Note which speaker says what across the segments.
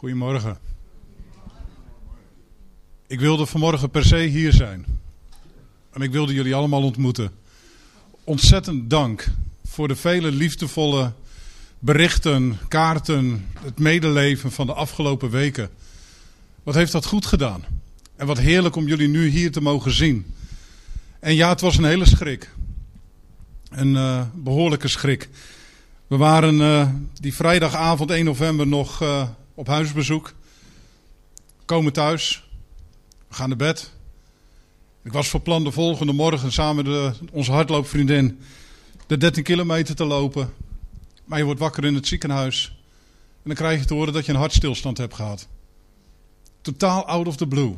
Speaker 1: Goedemorgen. Ik wilde vanmorgen per se hier zijn. En ik wilde jullie allemaal ontmoeten. Ontzettend dank voor de vele liefdevolle berichten, kaarten, het medeleven van de afgelopen weken. Wat heeft dat goed gedaan. En wat heerlijk om jullie nu hier te mogen zien. En ja, het was een hele schrik. Een behoorlijke schrik. We waren die vrijdagavond 1 november nog op huisbezoek. Komen thuis. We gaan naar bed. Ik was van plan de volgende morgen samen met onze hardloopvriendin de 13 kilometer te lopen. Maar je wordt wakker in het ziekenhuis. En dan krijg je te horen dat je een hartstilstand hebt gehad. Totaal out of the blue.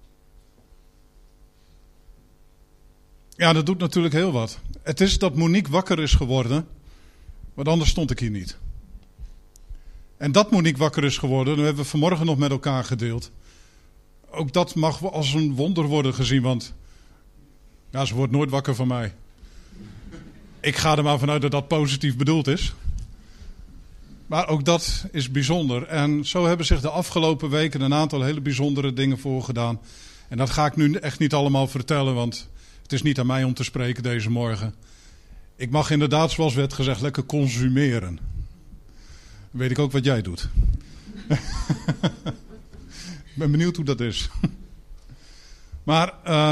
Speaker 1: Ja, dat doet natuurlijk heel wat. Het is dat Monique wakker is geworden. Want anders stond ik hier niet. En dat Monique wakker is geworden, dat hebben we vanmorgen nog met elkaar gedeeld. Ook dat mag als een wonder worden gezien, want ja, ze wordt nooit wakker van mij. Ik ga er maar vanuit dat dat positief bedoeld is. Maar ook dat is bijzonder. En zo hebben zich de afgelopen weken een aantal hele bijzondere dingen voorgedaan. En dat ga ik nu echt niet allemaal vertellen, want het is niet aan mij om te spreken deze morgen. Ik mag inderdaad, zoals werd gezegd, lekker consumeren. Dan weet ik ook wat jij doet. Ik ben benieuwd hoe dat is. Maar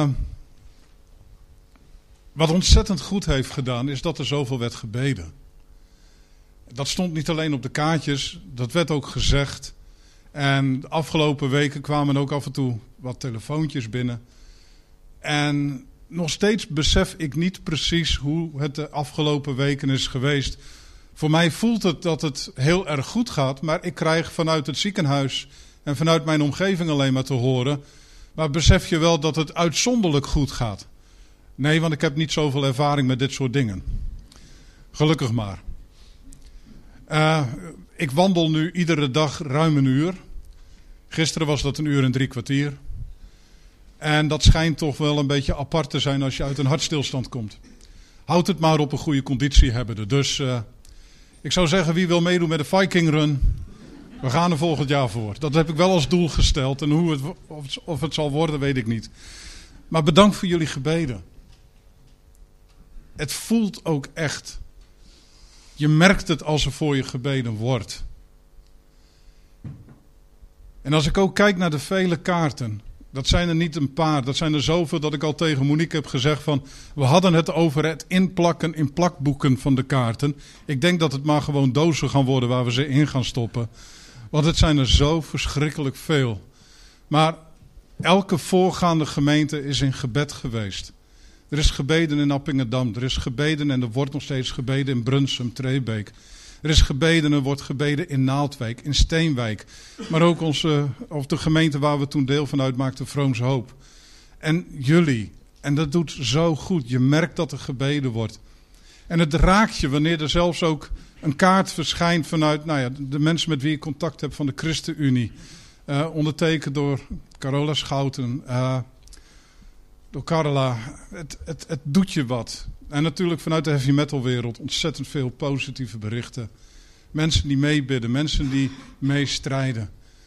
Speaker 1: wat ontzettend goed heeft gedaan, is dat er zoveel werd gebeden. Dat stond niet alleen op de kaartjes, dat werd ook gezegd. En de afgelopen weken kwamen ook af en toe wat telefoontjes binnen. En nog steeds besef ik niet precies hoe het de afgelopen weken is geweest. Voor mij voelt het dat het heel erg goed gaat, maar ik krijg vanuit het ziekenhuis en vanuit mijn omgeving alleen maar te horen. Maar besef je wel dat het uitzonderlijk goed gaat? Nee, want ik heb niet zoveel ervaring met dit soort dingen. Gelukkig maar. Ik wandel nu iedere dag ruim een uur. Gisteren was dat 1 uur en 3 kwartier. En dat schijnt toch wel een beetje apart te zijn als je uit een hartstilstand komt. Houd het maar op een goede conditie hebben. Dus ik zou zeggen, wie wil meedoen met de Viking Run? We gaan er volgend jaar voor. Dat heb ik wel als doel gesteld. En of het zal worden, weet ik niet. Maar bedankt voor jullie gebeden. Het voelt ook echt. Je merkt het als er voor je gebeden wordt. En als ik ook kijk naar de vele kaarten. Dat zijn er niet een paar, dat zijn er zoveel dat ik al tegen Monique heb gezegd van, we hadden het over het inplakken in plakboeken van de kaarten. Ik denk dat het maar gewoon dozen gaan worden waar we ze in gaan stoppen. Want het zijn er zo verschrikkelijk veel. Maar elke voorgaande gemeente is in gebed geweest. Er is gebeden in Appingedam, er is gebeden en er wordt nog steeds gebeden in Brunsum, Trebeek. Er is gebeden en er wordt gebeden in Naaldwijk, in Steenwijk. Maar ook de gemeente waar we toen deel van uitmaakten, Vroomse Hoop. En jullie. En dat doet zo goed. Je merkt dat er gebeden wordt. En het raakt je wanneer er zelfs ook een kaart verschijnt vanuit de mensen met wie ik contact heb van de ChristenUnie. Ondertekend door Carola Schouten, door Carla. Het doet je wat. En natuurlijk vanuit de heavy metal wereld ontzettend veel positieve berichten. Mensen die meebidden, mensen die meestrijden.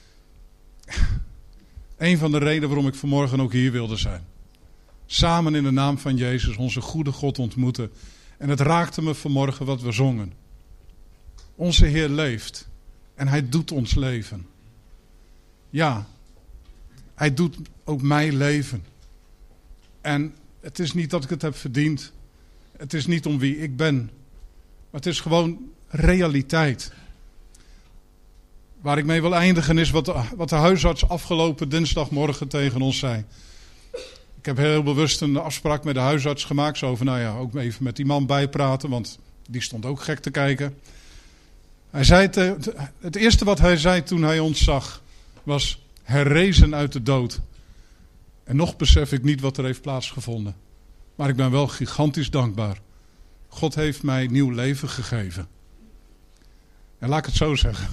Speaker 1: Een van de redenen waarom ik vanmorgen ook hier wilde zijn. Samen in de naam van Jezus onze goede God ontmoeten. En het raakte me vanmorgen wat we zongen. Onze Heer leeft. En Hij doet ons leven. Ja, Hij doet ook mij leven. En het is niet dat ik het heb verdiend. Het is niet om wie ik ben. Maar het is gewoon realiteit. Waar ik mee wil eindigen is wat de huisarts afgelopen dinsdagmorgen tegen ons zei. Ik heb heel bewust een afspraak met de huisarts gemaakt. Zo van, ook even met die man bijpraten. Want die stond ook gek te kijken. Hij zei het eerste wat hij zei toen hij ons zag was herrezen uit de dood. En nog besef ik niet wat er heeft plaatsgevonden. Maar ik ben wel gigantisch dankbaar. God heeft mij nieuw leven gegeven. En laat ik het zo zeggen.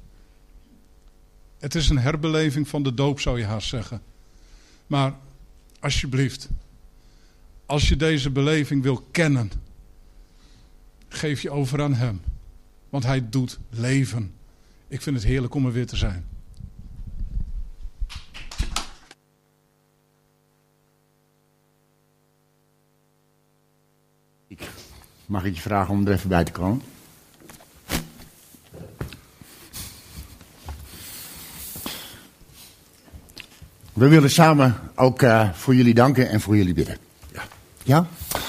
Speaker 1: Het is een herbeleving van de doop, zou je haast zeggen. Maar alsjeblieft, als je deze beleving wil kennen, geef je over aan Hem. Want Hij doet leven. Ik vind het heerlijk om er weer te zijn.
Speaker 2: Mag ik je vragen om er even bij te komen? We willen samen ook voor jullie danken en voor jullie bidden. Ja?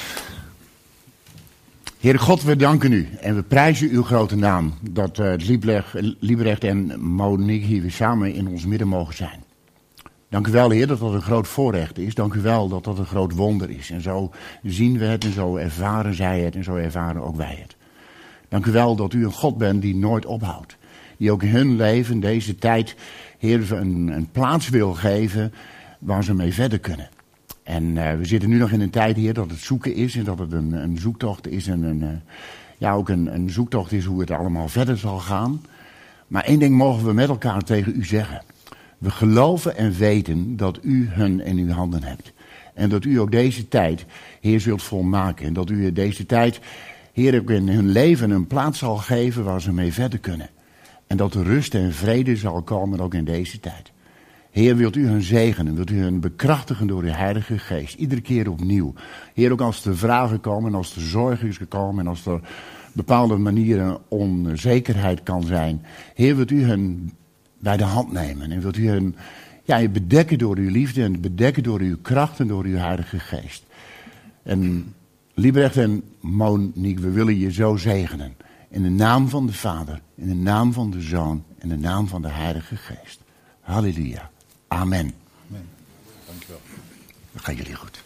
Speaker 2: Heere God, we danken u en we prijzen uw grote naam. Dat Liebrecht en Monique hier weer samen in ons midden mogen zijn. Dank u wel, Heer, dat dat een groot voorrecht is. Dank u wel dat dat een groot wonder is. En zo zien we het en zo ervaren zij het en zo ervaren ook wij het. Dank u wel dat u een God bent die nooit ophoudt. Die ook in hun leven, deze tijd, Heer, een plaats wil geven waar ze mee verder kunnen. En we zitten nu nog in een tijd, Heer, dat het zoeken is en dat het een zoektocht is. En ook een zoektocht is hoe het allemaal verder zal gaan. Maar één ding mogen we met elkaar tegen u zeggen. We geloven en weten dat u hun in uw handen hebt. En dat u ook deze tijd, Heer, zult volmaken. En dat u deze tijd, Heer, ook in hun leven een plaats zal geven waar ze mee verder kunnen. En dat er rust en vrede zal komen ook in deze tijd. Heer, wilt u hun zegenen, wilt u hun bekrachtigen door uw Heilige Geest. Iedere keer opnieuw. Heer, ook als er vragen komen en als er zorgen is gekomen en als er bepaalde manieren onzekerheid kan zijn. Heer, wilt u hun bij de hand nemen en wilt u hun bedekken door uw liefde en bedekken door uw kracht en door uw Heilige Geest. En Liebrecht en Monique, we willen je zo zegenen. In de naam van de Vader, in de naam van de Zoon, in de naam van de Heilige Geest. Halleluja. Amen.
Speaker 1: Amen. Dankjewel.
Speaker 2: Dat gaan jullie goed.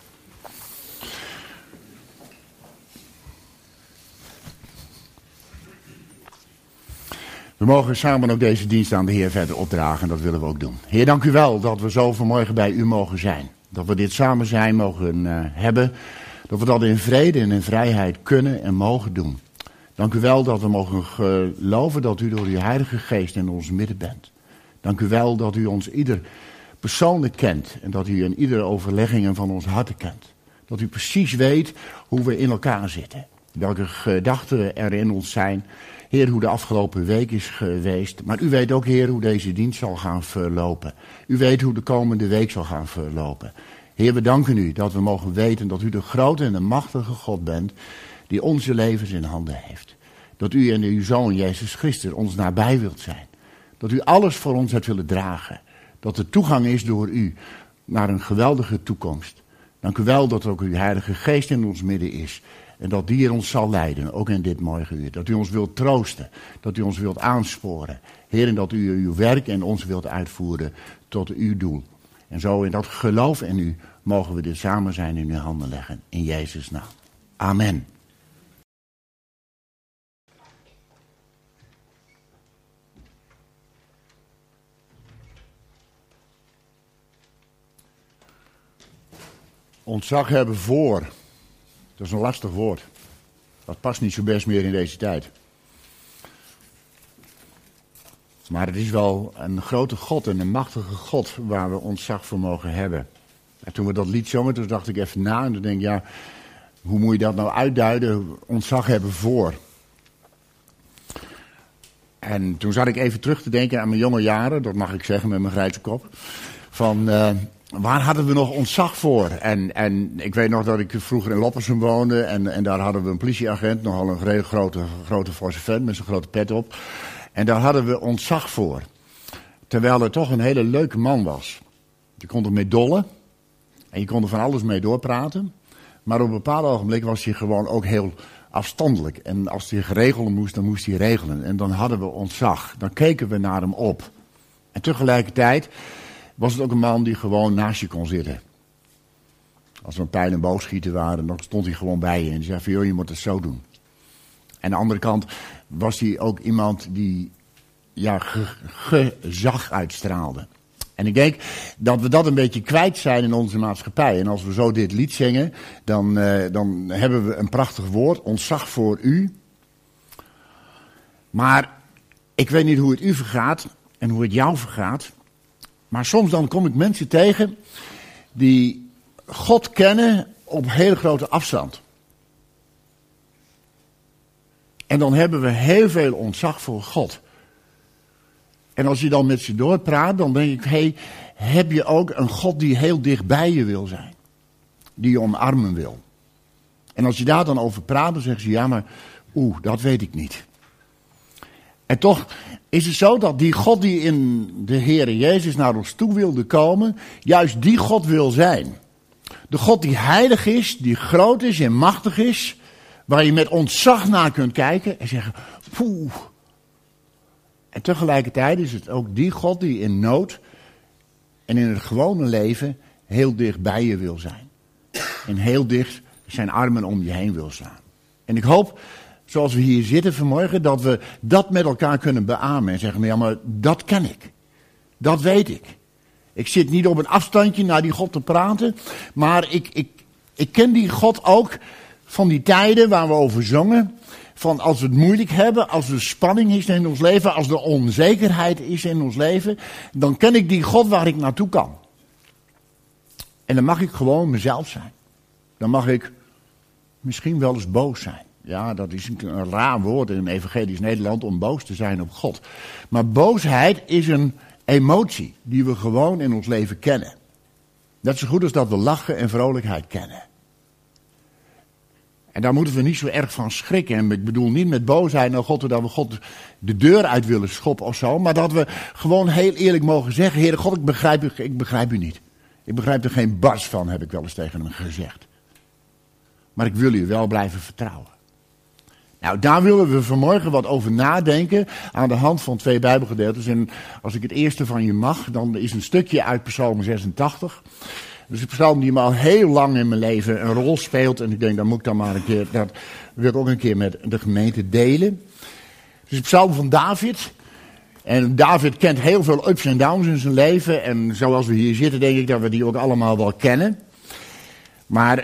Speaker 2: We mogen samen ook deze dienst aan de Heer verder opdragen en dat willen we ook doen. Heer, dank u wel dat we zo vanmorgen bij u mogen zijn. Dat we dit samen zijn mogen hebben. Dat we dat in vrede en in vrijheid kunnen en mogen doen. Dank u wel dat we mogen geloven dat u door uw Heilige Geest in ons midden bent. Dank u wel dat u ons ieder persoonlijk kent en dat u in iedere overleggingen van ons harten kent. Dat u precies weet hoe we in elkaar zitten. Welke gedachten er in ons zijn. Heer, hoe de afgelopen week is geweest. Maar u weet ook, Heer, hoe deze dienst zal gaan verlopen. U weet hoe de komende week zal gaan verlopen. Heer, we danken u dat we mogen weten dat u de grote en de machtige God bent die onze levens in handen heeft. Dat u en uw Zoon, Jezus Christus, ons nabij wilt zijn. Dat u alles voor ons hebt willen dragen. Dat er toegang is door u naar een geweldige toekomst. Dank u wel dat er ook uw Heilige Geest in ons midden is. En dat die ons zal leiden, ook in dit mooie uur. Dat u ons wilt troosten, dat u ons wilt aansporen. Heer, en dat u uw werk en ons wilt uitvoeren tot uw doel. En zo in dat geloof in u mogen we dit samen zijn in uw handen leggen. In Jezus' naam. Amen. Ontzag hebben voor. Dat is een lastig woord. Dat past niet zo best meer in deze tijd. Maar het is wel een grote God en een machtige God waar we ontzag voor mogen hebben. En toen we dat lied zongen, toen dacht ik even na en toen denk ik, ja, hoe moet je dat nou uitduiden? Ontzag hebben voor. En toen zat ik even terug te denken aan mijn jonge jaren, dat mag ik zeggen met mijn grijze kop, van waar hadden we nog ontzag voor? En ik weet nog dat ik vroeger in Loppersum woonde en daar hadden we een politieagent, nogal een grote forse vent met zijn grote pet op. En daar hadden we ontzag voor. Terwijl het toch een hele leuke man was. Je kon er mee dollen en je kon er van alles mee doorpraten. Maar op een bepaald ogenblik was hij gewoon ook heel afstandelijk. En als hij geregeld moest, dan moest hij regelen. En dan hadden we ontzag. Dan keken we naar hem op. En tegelijkertijd was het ook een man die gewoon naast je kon zitten. Als we een pijl en boogschieten waren, dan stond hij gewoon bij je. En die zei van, joh, je moet het zo doen. En aan de andere kant was hij ook iemand die gezag uitstraalde. En ik denk dat we dat een beetje kwijt zijn in onze maatschappij. En als we zo dit lied zingen, dan hebben we een prachtig woord, ontzag voor u. Maar ik weet niet hoe het u vergaat en hoe het jou vergaat. Maar soms dan kom ik mensen tegen die God kennen op hele grote afstand. En dan hebben we heel veel ontzag voor God. En als je dan met ze doorpraat, dan denk ik, hey, heb je ook een God die heel dicht bij je wil zijn? Die je omarmen wil. En als je daar dan over praat, dan zeggen ze, ja, maar dat weet ik niet. En toch is het zo dat die God die in de Heere Jezus naar ons toe wilde komen, juist die God wil zijn. De God die heilig is, die groot is en machtig is, waar je met ontzag naar kunt kijken en zeggen, poeh. En tegelijkertijd is het ook die God die in nood en in het gewone leven heel dicht bij je wil zijn. En heel dicht zijn armen om je heen wil slaan. En ik hoop, zoals we hier zitten vanmorgen, dat we dat met elkaar kunnen beamen. En zeggen, ja, maar dat ken ik. Dat weet ik. Ik zit niet op een afstandje naar die God te praten. Maar ik ken die God ook van die tijden waar we over zongen. Van als we het moeilijk hebben, als er spanning is in ons leven, als er onzekerheid is in ons leven. Dan ken ik die God waar ik naartoe kan. En dan mag ik gewoon mezelf zijn. Dan mag ik misschien wel eens boos zijn. Ja, dat is een raar woord in evangelisch Nederland om boos te zijn op God. Maar boosheid is een emotie die we gewoon in ons leven kennen. Net zo goed als dat we lachen en vrolijkheid kennen. En daar moeten we niet zo erg van schrikken. En ik bedoel niet met boosheid naar God, dat we God de deur uit willen schoppen of zo. Maar dat we gewoon heel eerlijk mogen zeggen, Heere God, ik begrijp u niet. Ik begrijp er geen bars van, heb ik wel eens tegen hem gezegd. Maar ik wil u wel blijven vertrouwen. Nou, daar willen we vanmorgen wat over nadenken aan de hand van 2 Bijbelgedeeltes. En als ik het eerste van je mag, dan is een stukje uit Psalm 86. Dus een psalm die me al heel lang in mijn leven een rol speelt. En ik denk, dat moet ik dan maar een keer, dat wil ik ook een keer met de gemeente delen. Het is een psalm van David. En David kent heel veel ups en downs in zijn leven. En zoals we hier zitten, denk ik dat we die ook allemaal wel kennen. Maar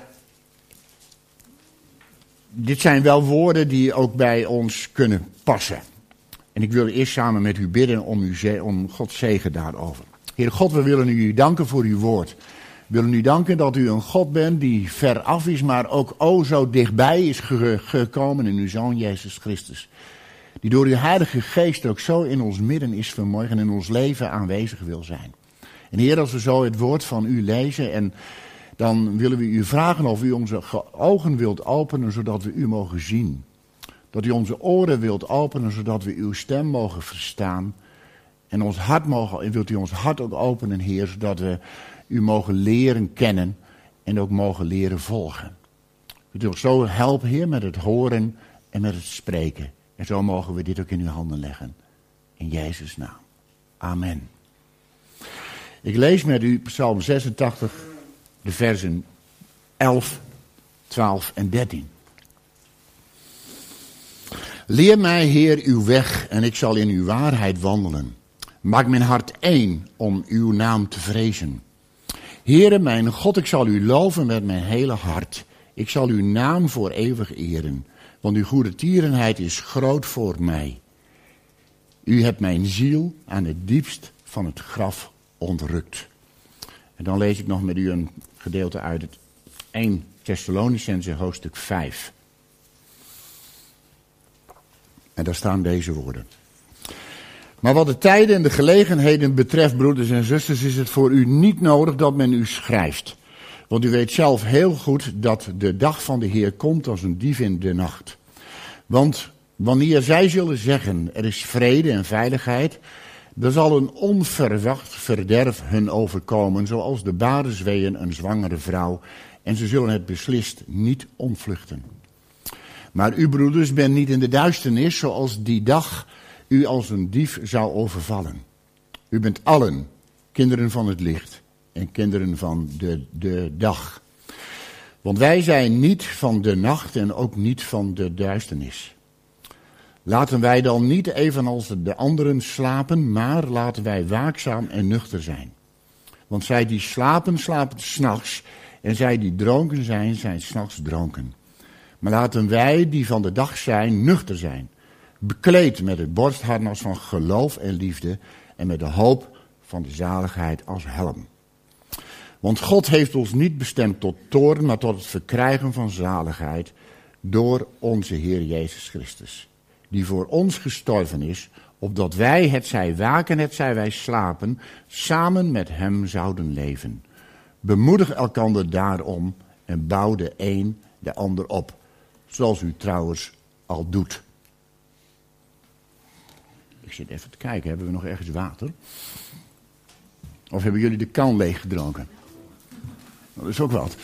Speaker 2: dit zijn wel woorden die ook bij ons kunnen passen. En ik wil eerst samen met u bidden om Gods zegen daarover. Heer God, we willen u danken voor uw woord. We willen u danken dat u een God bent die ver af is, maar ook zo dichtbij is gekomen in uw Zoon Jezus Christus. Die door uw Heilige Geest ook zo in ons midden is vanmorgen en in ons leven aanwezig wil zijn. En Heer, als we zo het woord van u lezen en dan willen we u vragen of u onze ogen wilt openen, zodat we u mogen zien. Dat u onze oren wilt openen, zodat we uw stem mogen verstaan. En ons hart wilt u ons hart ook openen, Heer, zodat we u mogen leren kennen en ook mogen leren volgen. Wilt u ons zo helpen, Heer, met het horen en met het spreken. En zo mogen we dit ook in uw handen leggen. In Jezus' naam. Amen. Ik lees met u Psalm 86, de versen 11, 12 en 13. Leer mij, Heer, uw weg en ik zal in uw waarheid wandelen. Maak mijn hart één om uw naam te vrezen. Heere, mijn God, ik zal u loven met mijn hele hart. Ik zal uw naam voor eeuwig eren, want uw goede tierenheid is groot voor mij. U hebt mijn ziel aan het diepst van het graf ontrukt. En dan lees ik nog met u een gedeelte uit het 1 Thessalonicenzen hoofdstuk 5. En daar staan deze woorden. Maar wat de tijden en de gelegenheden betreft, broeders en zusters, is het voor u niet nodig dat men u schrijft. Want u weet zelf heel goed dat de dag van de Heer komt als een dief in de nacht. Want wanneer zij zullen zeggen, er is vrede en veiligheid, dan zal een onverwacht verderf hun overkomen, zoals de barensweeën een zwangere vrouw, en ze zullen het beslist niet ontvluchten. Maar u, broeders, bent niet in de duisternis, zoals die dag u als een dief zou overvallen. U bent allen kinderen van het licht en kinderen van de dag. Want wij zijn niet van de nacht en ook niet van de duisternis. Laten wij dan niet evenals de anderen slapen, maar laten wij waakzaam en nuchter zijn. Want zij die slapen, slapen 's nachts, en zij die dronken zijn 's nachts dronken. Maar laten wij die van de dag zijn, nuchter zijn, bekleed met het borstharnas van geloof en liefde en met de hoop van de zaligheid als helm. Want God heeft ons niet bestemd tot toorn, maar tot het verkrijgen van zaligheid door onze Heer Jezus Christus, die voor ons gestorven is, opdat wij, hetzij waken, hetzij wij slapen, samen met hem zouden leven. Bemoedig elkander daarom en bouw de een de ander op. Zoals u trouwens al doet. Ik zit even te kijken, hebben we nog ergens water? Of hebben jullie de kan leeg gedronken? Dat is ook wat.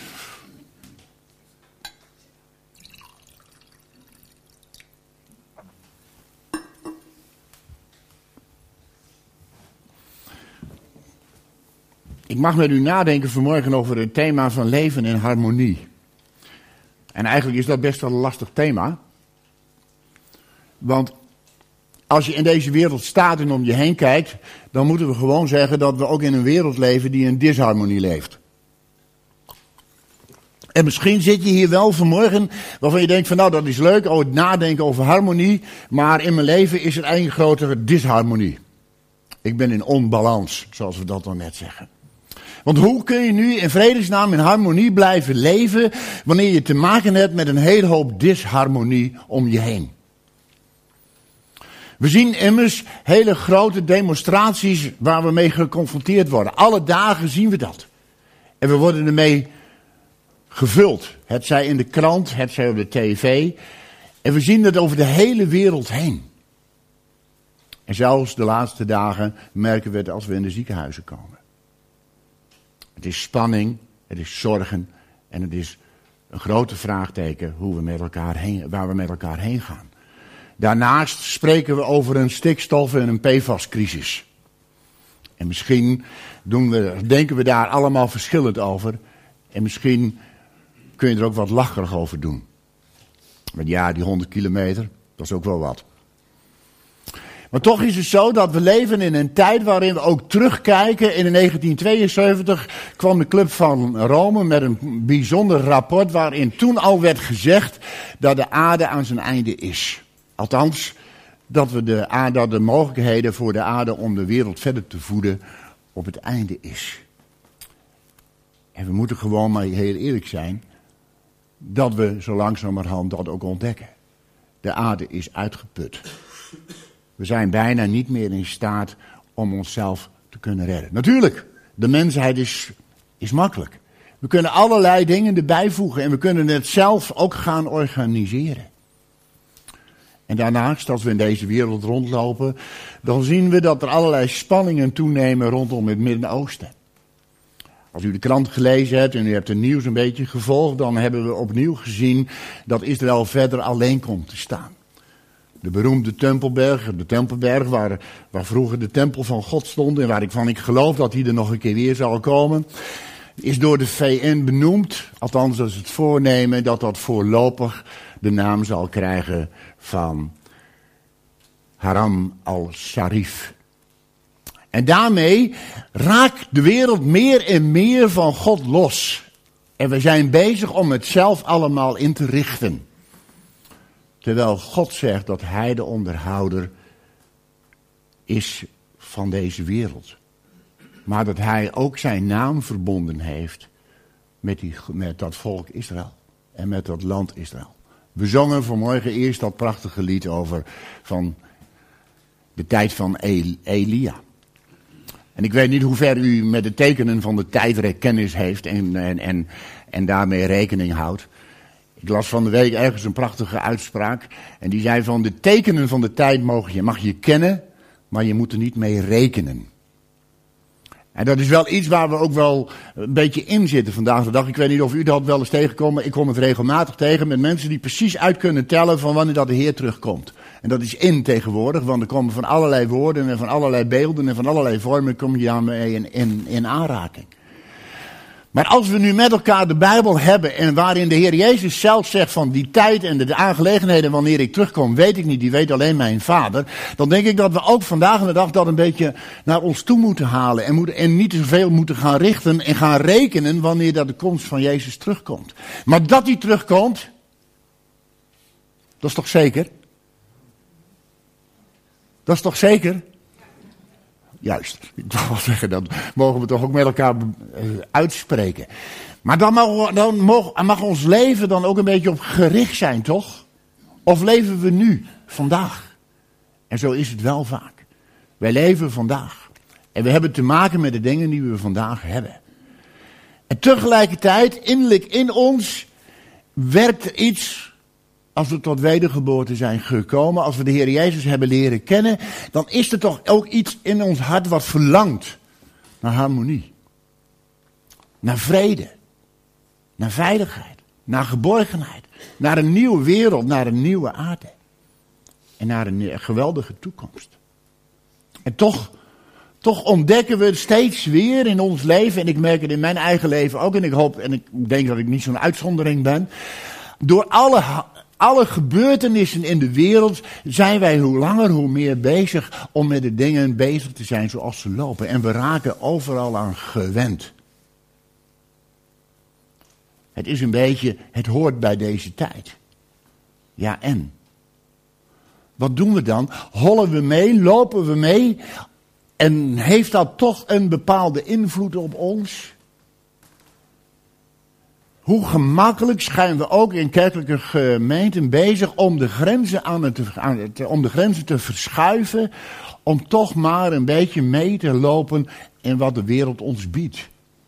Speaker 2: Ik mag met u nadenken vanmorgen over het thema van leven in harmonie. En eigenlijk is dat best wel een lastig thema. Want als je in deze wereld staat en om je heen kijkt, dan moeten we gewoon zeggen dat we ook in een wereld leven die in disharmonie leeft. En misschien zit je hier wel vanmorgen waarvan je denkt van nou dat is leuk, het nadenken over harmonie, maar in mijn leven is er één grotere disharmonie. Ik ben in onbalans, zoals we dat dan net zeggen. Want hoe kun je nu in vredesnaam in harmonie blijven leven wanneer je te maken hebt met een hele hoop disharmonie om je heen? We zien immers hele grote demonstraties waar we mee geconfronteerd worden. Alle dagen zien we dat. En we worden ermee gevuld. Het zij in de krant, het zij op de tv. En we zien dat over de hele wereld heen. En zelfs de laatste dagen merken we het als we in de ziekenhuizen komen. Het is spanning, het is zorgen en het is een grote vraagteken waar we met elkaar heen gaan. Daarnaast spreken we over een stikstof- en een PFAS-crisis. En misschien denken we daar allemaal verschillend over. En misschien kun je er ook wat lacherig over doen. Want ja, die 100 kilometer, dat is ook wel wat. Maar toch is het zo dat we leven in een tijd waarin we ook terugkijken. In 1972 kwam de Club van Rome met een bijzonder rapport waarin toen al werd gezegd dat de aarde aan zijn einde is. Althans, dat de mogelijkheden voor de aarde om de wereld verder te voeden op het einde is. En we moeten gewoon maar heel eerlijk zijn dat we zo langzamerhand dat ook ontdekken. De aarde is uitgeput. We zijn bijna niet meer in staat om onszelf te kunnen redden. Natuurlijk, de mensheid is makkelijk. We kunnen allerlei dingen erbij voegen en we kunnen het zelf ook gaan organiseren. En daarnaast, als we in deze wereld rondlopen, dan zien we dat er allerlei spanningen toenemen rondom het Midden-Oosten. Als u de krant gelezen hebt en u hebt het nieuws een beetje gevolgd, dan hebben we opnieuw gezien dat Israël verder alleen komt te staan. De beroemde Tempelberg, waar vroeger de tempel van God stond en waarvan ik geloof dat hij er nog een keer weer zal komen, is door de VN benoemd, althans dat is het voornemen, dat voorlopig de naam zal krijgen van Haram al-Sharif. En daarmee raakt de wereld meer en meer van God los. En we zijn bezig om het zelf allemaal in te richten. Terwijl God zegt dat hij de onderhouder is van deze wereld. Maar dat hij ook zijn naam verbonden heeft met dat volk Israël. En met dat land Israël. We zongen vanmorgen eerst dat prachtige lied over van de tijd van Elia. En ik weet niet hoe ver u met de tekenen van de tijdrek kennis heeft en daarmee rekening houdt. Ik las van de week ergens een prachtige uitspraak. En die zei van de tekenen van de tijd mag je kennen, maar je moet er niet mee rekenen. En dat is wel iets waar we ook wel een beetje in zitten vandaag de dag. Ik weet niet of u dat wel eens tegenkomt. Ik kom het regelmatig tegen met mensen die precies uit kunnen tellen van wanneer dat de Heer terugkomt. En dat is in tegenwoordig, want er komen van allerlei woorden en van allerlei beelden en van allerlei vormen kom je daarmee in aanraking. Maar als we nu met elkaar de Bijbel hebben en waarin de Heer Jezus zelf zegt van die tijd en de aangelegenheden wanneer ik terugkom, weet ik niet, die weet alleen mijn Vader. Dan denk ik dat we ook vandaag de dag dat een beetje naar ons toe moeten halen en niet te veel moeten gaan richten en gaan rekenen wanneer dat de komst van Jezus terugkomt. Maar dat hij terugkomt, dat is toch zeker? Dat is toch zeker? Juist, ik wil wel zeggen, dat mogen we toch ook met elkaar uitspreken. Maar dan mag ons leven dan ook een beetje op gericht zijn, toch? Of leven we nu, vandaag? En zo is het wel vaak. Wij leven vandaag. En we hebben te maken met de dingen die we vandaag hebben. En tegelijkertijd, innerlijk in ons, werkt er iets als we tot wedergeboorte zijn gekomen, als we de Heer Jezus hebben leren kennen, dan is er toch ook iets in ons hart wat verlangt naar harmonie, naar vrede, naar veiligheid, naar geborgenheid, naar een nieuwe wereld, naar een nieuwe aarde en naar een geweldige toekomst. En toch ontdekken we steeds weer in ons leven, en ik merk het in mijn eigen leven ook, en ik hoop en ik denk dat ik niet zo'n uitzondering ben, door alle gebeurtenissen in de wereld zijn wij hoe langer hoe meer bezig om met de dingen bezig te zijn zoals ze lopen. En we raken overal aan gewend. Het is een beetje, het hoort bij deze tijd. Ja, en? Wat doen we dan? Hollen we mee? Lopen we mee? En heeft dat toch een bepaalde invloed op ons? Hoe gemakkelijk zijn we ook in kerkelijke gemeenten bezig om de grenzen te verschuiven, om toch maar een beetje mee te lopen in wat de wereld ons biedt.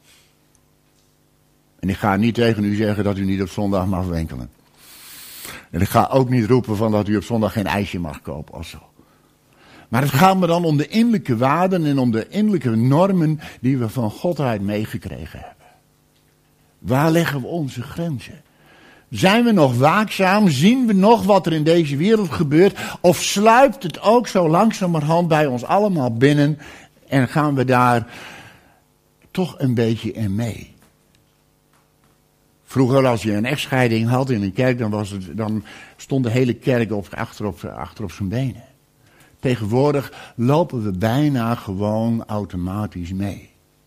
Speaker 2: En ik ga niet tegen u zeggen dat u niet op zondag mag winkelen. En ik ga ook niet roepen van dat u op zondag geen ijsje mag kopen of zo. Maar het gaat me dan om de innerlijke waarden en om de innerlijke normen die we van God uit meegekregen hebben. Waar leggen we onze grenzen? Zijn we nog waakzaam? Zien we nog wat er in deze wereld gebeurt? Of sluipt het ook zo langzamerhand bij ons allemaal binnen en gaan we daar toch een beetje in mee? Vroeger als je een echtscheiding had in een kerk, dan stond de hele kerk achter op zijn benen. Tegenwoordig lopen we bijna gewoon automatisch mee.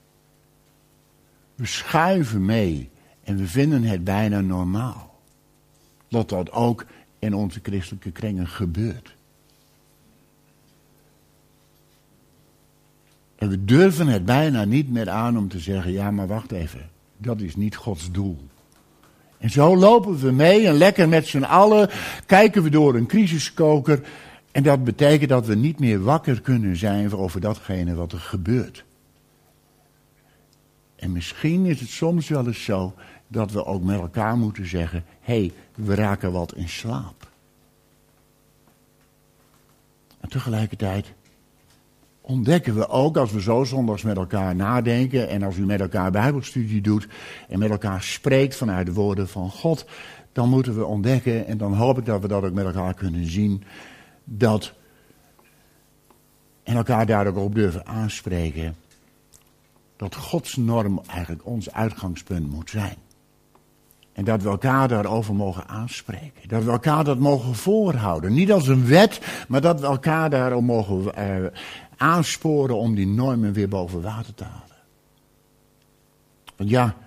Speaker 2: We schuiven mee en we vinden het bijna normaal. Dat ook in onze christelijke kringen gebeurt. En we durven het bijna niet meer aan om te zeggen, ja maar wacht even, dat is niet Gods doel. En zo lopen we mee en lekker met z'n allen kijken we door een crisiskoker. En dat betekent dat we niet meer wakker kunnen zijn over datgene wat er gebeurt. En misschien is het soms wel eens zo dat we ook met elkaar moeten zeggen, hé, we raken wat in slaap. En tegelijkertijd ontdekken we ook, als we zo zondags met elkaar nadenken en als u met elkaar bijbelstudie doet en met elkaar spreekt vanuit de woorden van God, dan moeten we ontdekken, en dan hoop ik dat we dat ook met elkaar kunnen zien, dat en elkaar daar ook op durven aanspreken, dat Gods norm eigenlijk ons uitgangspunt moet zijn. En dat we elkaar daarover mogen aanspreken. Dat we elkaar dat mogen voorhouden. Niet als een wet, maar dat we elkaar daarom mogen aansporen om die normen weer boven water te halen. Want ja,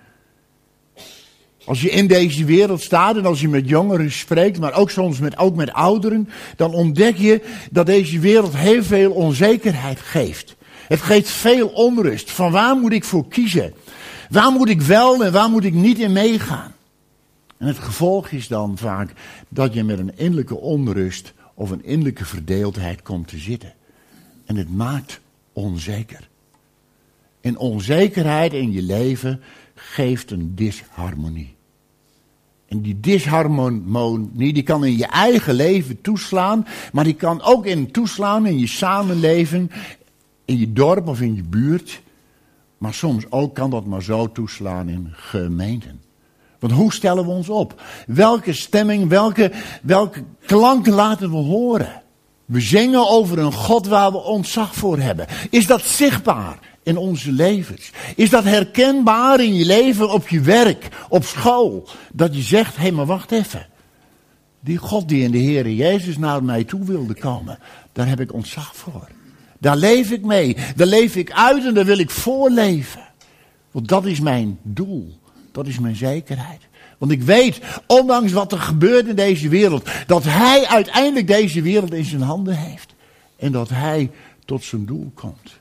Speaker 2: als je in deze wereld staat en als je met jongeren spreekt, maar ook soms ook met ouderen, dan ontdek je dat deze wereld heel veel onzekerheid geeft. Het geeft veel onrust. Van waar moet ik voor kiezen? Waar moet ik wel en waar moet ik niet in meegaan? En het gevolg is dan vaak dat je met een innerlijke onrust of een innerlijke verdeeldheid komt te zitten. En het maakt onzeker. En onzekerheid in je leven geeft een disharmonie. En die disharmonie die kan in je eigen leven toeslaan, maar die kan ook toeslaan in je samenleven, in je dorp of in je buurt. Maar soms ook kan dat maar zo toeslaan in gemeenten. Want hoe stellen we ons op? Welke stemming, welke klanken laten we horen? We zingen over een God waar we ontzag voor hebben. Is dat zichtbaar in onze levens? Is dat herkenbaar in je leven, op je werk, op school? Dat je zegt, hé, maar wacht even. Die God die in de Heere Jezus naar mij toe wilde komen, daar heb ik ontzag voor. Daar leef ik mee, daar leef ik uit en daar wil ik voorleven. Want dat is mijn doel, dat is mijn zekerheid. Want ik weet, ondanks wat er gebeurt in deze wereld, dat Hij uiteindelijk deze wereld in zijn handen heeft. En dat Hij tot zijn doel komt.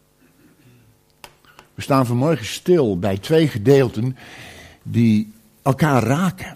Speaker 2: We staan vanmorgen stil bij 2 gedeelten die elkaar raken.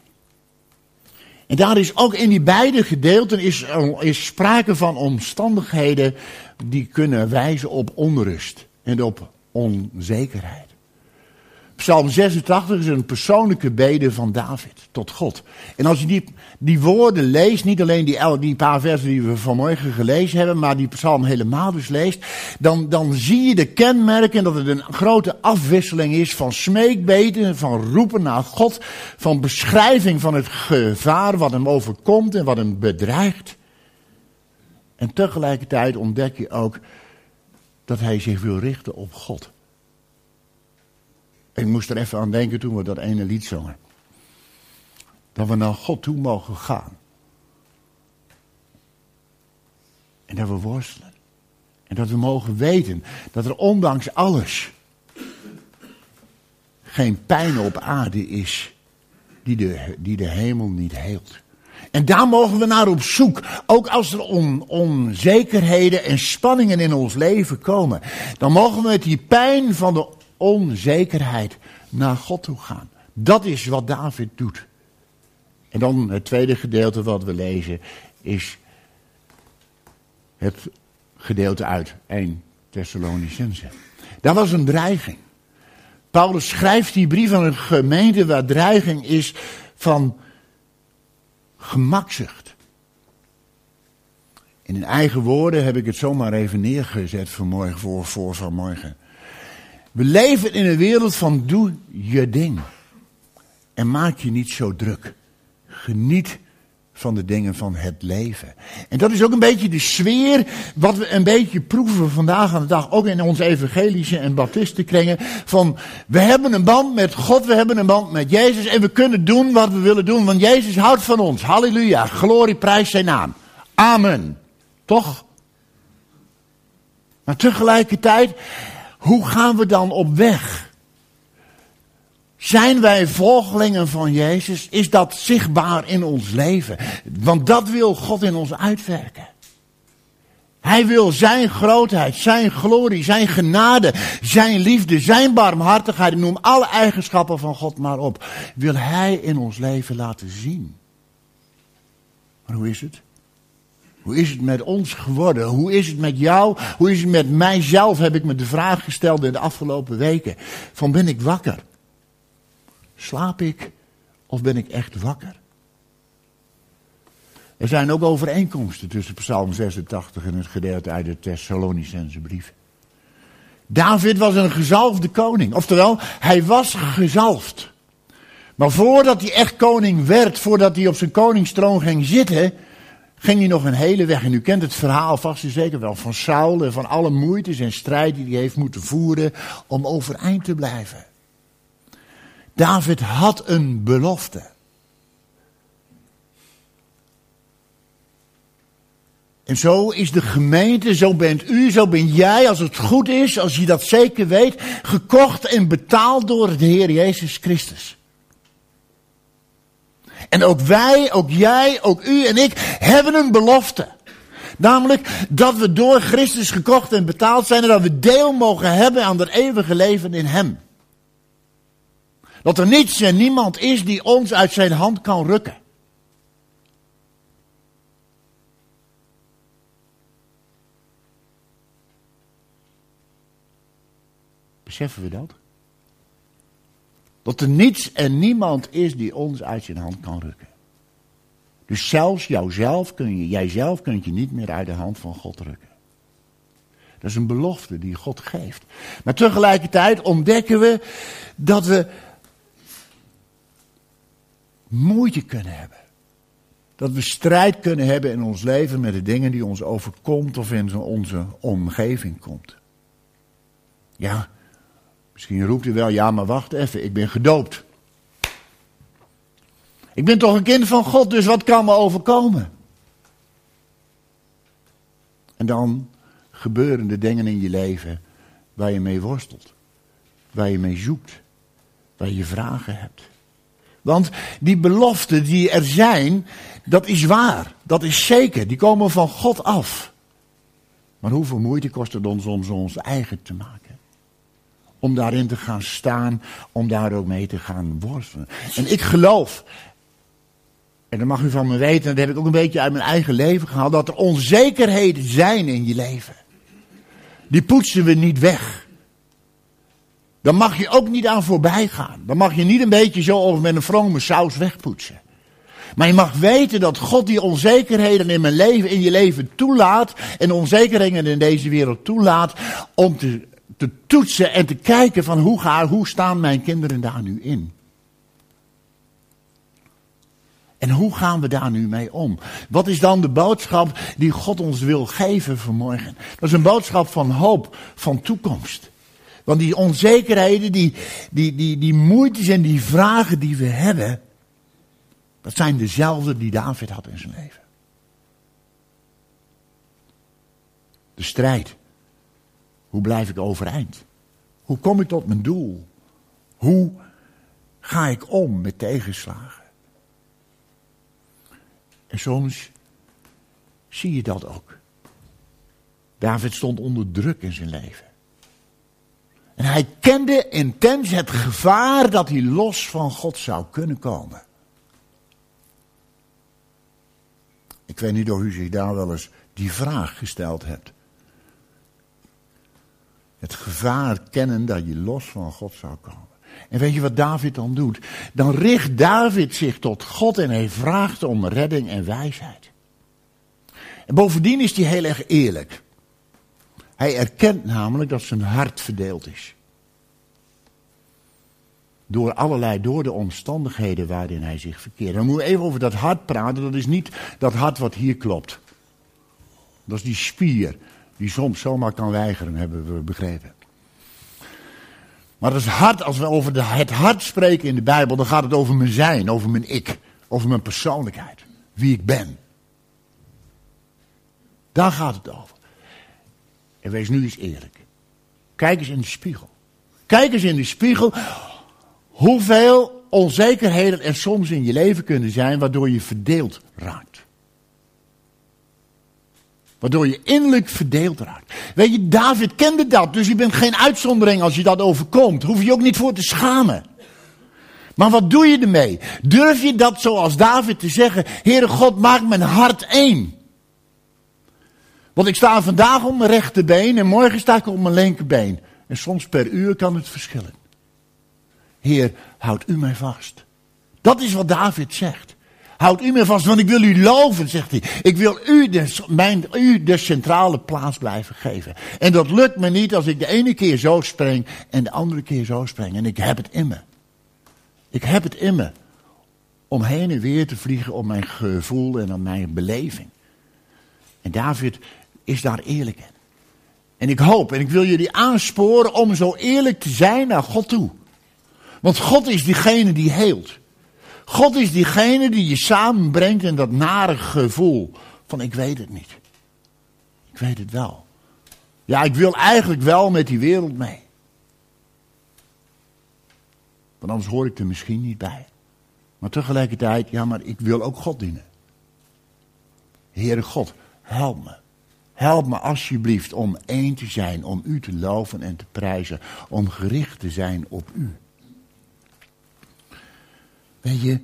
Speaker 2: En daar is ook in die beide gedeelten is sprake van omstandigheden die kunnen wijzen op onrust en op onzekerheid. Psalm 86 is een persoonlijke bede van David tot God. En als je die woorden leest, niet alleen die paar versen die we vanmorgen gelezen hebben, maar die psalm helemaal dus leest, dan zie je de kenmerken dat het een grote afwisseling is van smeekbeden, van roepen naar God, van beschrijving van het gevaar wat hem overkomt en wat hem bedreigt. En tegelijkertijd ontdek je ook dat hij zich wil richten op God. Ik moest er even aan denken toen we dat ene lied zongen. Dat we naar God toe mogen gaan. En dat we worstelen. En dat we mogen weten dat er ondanks alles geen pijn op aarde is die de hemel niet heelt. En daar mogen we naar op zoek. Ook als er onzekerheden en spanningen in ons leven komen. Dan mogen we met die pijn van de onzekerheid naar God toe gaan. Dat is wat David doet. En dan het tweede gedeelte wat we lezen is het gedeelte uit 1 Thessalonicenzen. Daar was een dreiging. Paulus schrijft die brief aan een gemeente waar dreiging is van gemakzucht. In eigen woorden heb ik het zomaar even neergezet vanmorgen, voor vanmorgen. We leven in een wereld van doe je ding. En maak je niet zo druk. Geniet van de dingen van het leven. En dat is ook een beetje de sfeer wat we een beetje proeven vandaag aan de dag. Ook in onze evangelische en baptistenkringen. Van we hebben een band met God, we hebben een band met Jezus. En we kunnen doen wat we willen doen. Want Jezus houdt van ons. Halleluja. Glorie, prijs zijn naam. Amen. Toch? Maar tegelijkertijd, hoe gaan we dan op weg? Zijn wij volgelingen van Jezus? Is dat zichtbaar in ons leven? Want dat wil God in ons uitwerken. Hij wil zijn grootheid, zijn glorie, zijn genade, zijn liefde, zijn barmhartigheid. Noem alle eigenschappen van God maar op. Wil hij in ons leven laten zien. Maar hoe is het? Hoe is het met ons geworden? Hoe is het met jou? Hoe is het met mijzelf? Heb ik me de vraag gesteld in de afgelopen weken. Van ben ik wakker? Slaap ik of ben ik echt wakker? Er zijn ook overeenkomsten tussen Psalm 86 en het gedeelte uit de Thessalonicense brief. David was een gezalfde koning. Oftewel, hij was gezalfd. Maar voordat hij echt koning werd, voordat hij op zijn koningstroon ging zitten, ging hij nog een hele weg. En u kent het verhaal vast en zeker wel van Saul en van alle moeites en strijd die hij heeft moeten voeren om overeind te blijven. David had een belofte. En zo is de gemeente, zo bent u, zo ben jij, als het goed is, als je dat zeker weet, gekocht en betaald door de Heer Jezus Christus. En ook wij, ook jij, ook u en ik hebben een belofte. Namelijk dat we door Christus gekocht en betaald zijn en dat we deel mogen hebben aan het eeuwige leven in Hem. Dat er niets en niemand is die ons uit zijn hand kan rukken. Beseffen we dat? Dat er niets en niemand is die ons uit zijn hand kan rukken. Dus zelfs jijzelf kunt je niet meer uit de hand van God rukken. Dat is een belofte die God geeft. Maar tegelijkertijd ontdekken we dat we moeite kunnen hebben. Dat we strijd kunnen hebben in ons leven met de dingen die ons overkomt of in onze omgeving komt. Ja, misschien roept u wel, ja maar wacht even, ik ben gedoopt. Ik ben toch een kind van God, dus wat kan me overkomen? En dan gebeuren de dingen in je leven waar je mee worstelt. Waar je mee zoekt. Waar je vragen hebt. Want die beloften die er zijn, dat is waar. Dat is zeker. Die komen van God af. Maar hoeveel moeite kost het ons om ze ons eigen te maken? Om daarin te gaan staan, om daar ook mee te gaan worstelen. En ik geloof, en dat mag u van me weten, dat heb ik ook een beetje uit mijn eigen leven gehaald, dat er onzekerheden zijn in je leven. Die poetsen we niet weg. Dan mag je ook niet aan voorbij gaan. Dan mag je niet een beetje zo over met een vrome saus wegpoetsen. Maar je mag weten dat God die onzekerheden in mijn leven, in je leven toelaat. En onzekerheden in deze wereld toelaat. Om te toetsen en te kijken van hoe staan mijn kinderen daar nu in. En hoe gaan we daar nu mee om? Wat is dan de boodschap die God ons wil geven vanmorgen? Dat is een boodschap van hoop, van toekomst. Want die onzekerheden, die moeites en die vragen die we hebben, dat zijn dezelfde die David had in zijn leven. De strijd. Hoe blijf ik overeind? Hoe kom ik tot mijn doel? Hoe ga ik om met tegenslagen? En soms zie je dat ook. David stond onder druk in zijn leven. En hij kende intens het gevaar dat hij los van God zou kunnen komen. Ik weet niet of u zich daar wel eens die vraag gesteld hebt. Het gevaar kennen dat je los van God zou komen. En weet je wat David dan doet? Dan richt David zich tot God en hij vraagt om redding en wijsheid. En bovendien is hij heel erg eerlijk. Hij erkent namelijk dat zijn hart verdeeld is. Door de omstandigheden waarin hij zich verkeert. Dan moeten we even over dat hart praten. Dat is niet dat hart wat hier klopt. Dat is die spier die soms zomaar kan weigeren, hebben we begrepen. Maar dat is hart, als we over het hart spreken in de Bijbel, dan gaat het over mijn zijn, over mijn ik, over mijn persoonlijkheid. Wie ik ben. Daar gaat het over. En wees nu eens eerlijk. Kijk eens in de spiegel. Kijk eens in de spiegel hoeveel onzekerheden er soms in je leven kunnen zijn waardoor je verdeeld raakt. Waardoor je innerlijk verdeeld raakt. Weet je, David kende dat, dus je bent geen uitzondering als je dat overkomt. Hoef je ook niet voor te schamen. Maar wat doe je ermee? Durf je dat zoals David te zeggen, Heere God, maak mijn hart één. Want ik sta vandaag op mijn rechterbeen en morgen sta ik op mijn linkerbeen. En soms per uur kan het verschillen. Heer, houd u mij vast. Dat is wat David zegt. Houd u mij vast, want ik wil u loven, zegt hij. Ik wil u de centrale plaats blijven geven. En dat lukt me niet als ik de ene keer zo spring en de andere keer zo spring. En ik heb het in me. Ik heb het in me. Om heen en weer te vliegen op mijn gevoel en op mijn beleving. En David is daar eerlijk in. En ik hoop en ik wil jullie aansporen om zo eerlijk te zijn naar God toe. Want God is diegene die heelt. God is diegene die je samenbrengt in dat nare gevoel van ik weet het niet. Ik weet het wel. Ja, ik wil eigenlijk wel met die wereld mee. Want anders hoor ik er misschien niet bij. Maar tegelijkertijd, ja, maar ik wil ook God dienen. Heere God, help me. Help me alsjeblieft om één te zijn, om u te loven en te prijzen, om gericht te zijn op u. Weet je,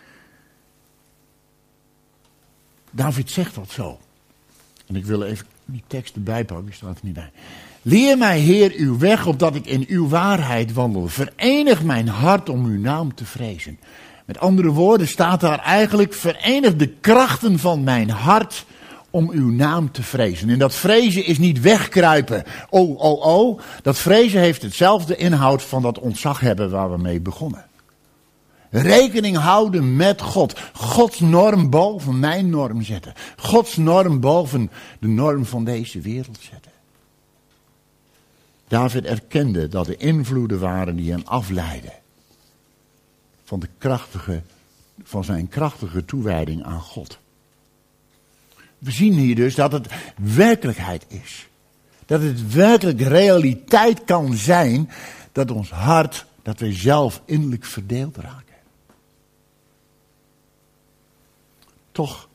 Speaker 2: David zegt dat zo. En ik wil even die tekst erbij pakken, die staat er niet bij. Leer mij, Heer, uw weg, opdat ik in uw waarheid wandel. Verenig mijn hart om uw naam te vrezen. Met andere woorden staat daar eigenlijk, verenig de krachten van mijn hart om uw naam te vrezen. En dat vrezen is niet wegkruipen. Oh. Dat vrezen heeft hetzelfde inhoud van dat ontzag hebben waar we mee begonnen. Rekening houden met God. Gods norm boven mijn norm zetten. Gods norm boven de norm van deze wereld zetten. David erkende dat er invloeden waren die hem afleidden van zijn krachtige toewijding aan God. We zien hier dus dat het werkelijkheid is. Dat het werkelijk realiteit kan zijn dat ons hart, dat wij zelf innerlijk verdeeld raken. Toch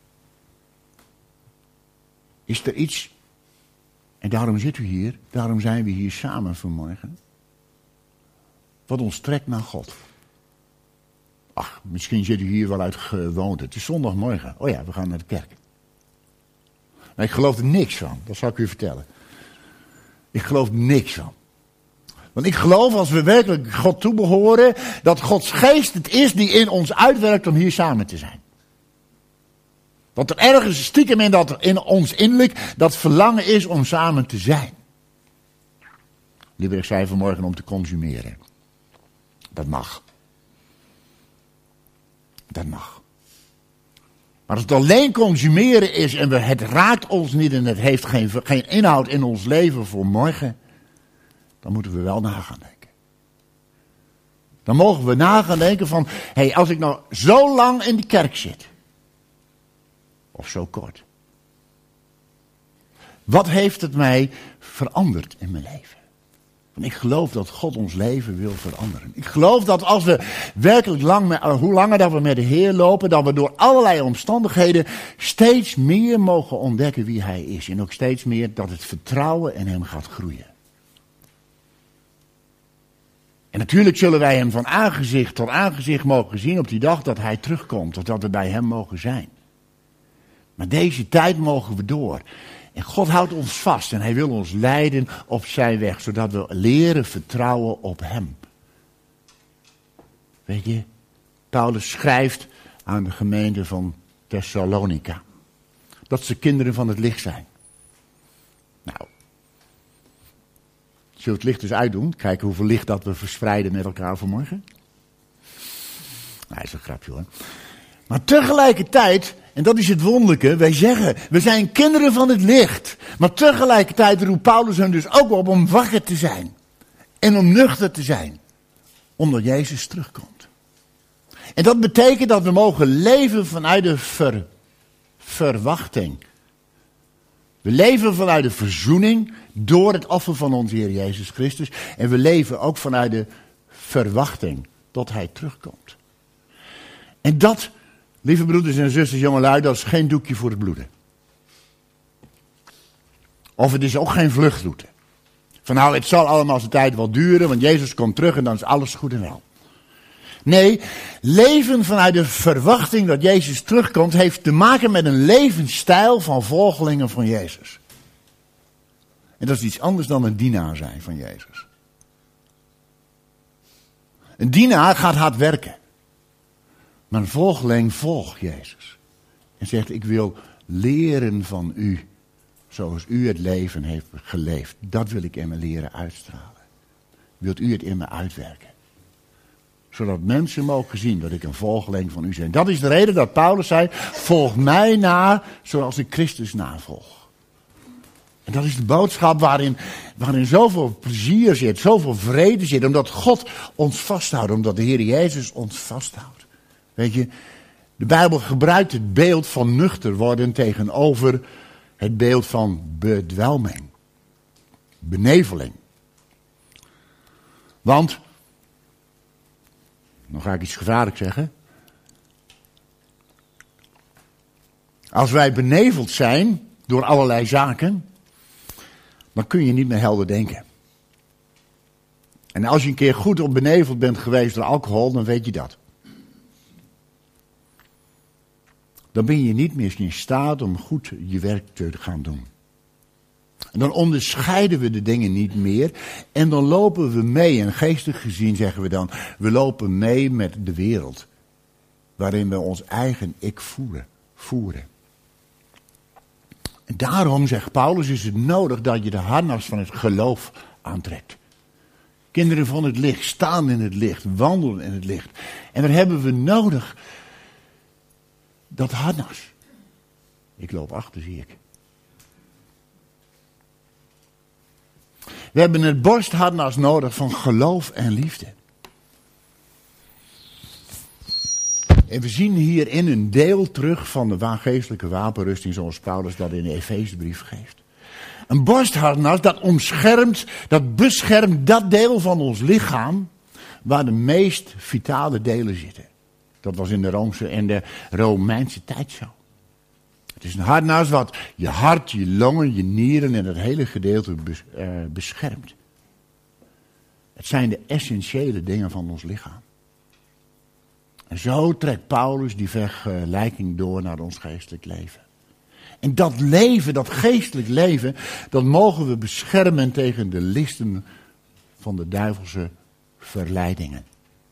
Speaker 2: is er iets, en daarom zit u hier, daarom zijn we hier samen vanmorgen, wat ons trekt naar God. Ach, misschien zit u hier wel uit gewoonte. Het is zondagmorgen. Oh ja, we gaan naar de kerk. Maar ik geloof er niks van, dat zal ik u vertellen. Ik geloof er niks van. Want ik geloof, als we werkelijk God toebehoren, dat Gods geest het is die in ons uitwerkt om hier samen te zijn. Dat er ergens stiekem in ons innerlijk dat verlangen is om samen te zijn. Lieber, ik zei vanmorgen om te consumeren. Dat mag. Dat mag. Maar als het alleen consumeren is en het raakt ons niet en het heeft geen inhoud in ons leven voor morgen, dan moeten we wel na gaan denken. Dan mogen we na gaan denken van, als ik nou zo lang in de kerk zit, of zo kort, wat heeft het mij veranderd in mijn leven? Want ik geloof dat God ons leven wil veranderen. Ik geloof dat als we werkelijk hoe langer dat we met de Heer lopen, dat we door allerlei omstandigheden steeds meer mogen ontdekken wie Hij is. En ook steeds meer dat het vertrouwen in Hem gaat groeien. En natuurlijk zullen wij Hem van aangezicht tot aangezicht mogen zien op die dag dat Hij terugkomt. Of dat we bij Hem mogen zijn. Maar deze tijd mogen we door. En God houdt ons vast en Hij wil ons leiden op zijn weg, zodat we leren vertrouwen op Hem. Weet je, Paulus schrijft aan de gemeente van Thessalonica dat ze kinderen van het licht zijn. Nou, zullen we het licht dus uitdoen? Kijken hoeveel licht dat we verspreiden met elkaar vanmorgen. Nou, is een grapje hoor. Maar tegelijkertijd, en dat is het wonderlijke, wij zeggen, we zijn kinderen van het licht. Maar tegelijkertijd roept Paulus hen dus ook op om wakker te zijn. En om nuchter te zijn. Omdat Jezus terugkomt. En dat betekent dat we mogen leven vanuit de verwachting. We leven vanuit de verzoening door het offer van onze Heer Jezus Christus. En we leven ook vanuit de verwachting tot Hij terugkomt. En dat, lieve broeders en zusters, jongelui, dat is geen doekje voor het bloeden. Of het is ook geen vluchtroute. Van nou, het zal allemaal zijn tijd wel duren, want Jezus komt terug en dan is alles goed en wel. Nee, leven vanuit de verwachting dat Jezus terugkomt, heeft te maken met een levensstijl van volgelingen van Jezus. En dat is iets anders dan een dienaar zijn van Jezus. Een dienaar gaat hard werken. Maar een volgeling volgt Jezus. En zegt, ik wil leren van u, zoals u het leven heeft geleefd. Dat wil ik in me leren uitstralen. Wilt u het in me uitwerken? Zodat mensen mogen zien dat ik een volgeling van u ben. Dat is de reden dat Paulus zei, volg mij na, zoals ik Christus navolg. En dat is de boodschap waarin zoveel plezier zit, zoveel vrede zit. Omdat God ons vasthoudt, omdat de Heer Jezus ons vasthoudt. Weet je, de Bijbel gebruikt het beeld van nuchter worden tegenover het beeld van bedwelming. Beneveling. Want, dan ga ik iets gevaarlijks zeggen. Als wij beneveld zijn door allerlei zaken, dan kun je niet meer helder denken. En als je een keer goed op beneveld bent geweest door alcohol, dan weet je dat. Dan ben je niet meer in staat om goed je werk te gaan doen. En dan onderscheiden we de dingen niet meer. En dan lopen we mee. En geestelijk gezien zeggen we dan, we lopen mee met de wereld. Waarin we ons eigen ik voeren. En daarom, zegt Paulus, is het nodig dat je de harnas van het geloof aantrekt. Kinderen van het licht, staan in het licht, wandelen in het licht. En dan hebben we nodig dat harnas. Ik loop achter, zie ik. We hebben het borstharnas nodig van geloof en liefde. En we zien hierin een deel terug van de geestelijke wapenrusting zoals Paulus dat in de Efezebrief geeft. Een borstharnas dat beschermt dat deel van ons lichaam waar de meest vitale delen zitten. Dat was in de Romeinse tijd zo. Het is een harnas wat je hart, je longen, je nieren en het hele gedeelte beschermt. Het zijn de essentiële dingen van ons lichaam. En zo trekt Paulus die vergelijking door naar ons geestelijk leven. En dat leven, dat geestelijk leven, dat mogen we beschermen tegen de listen van de duivelse verleidingen.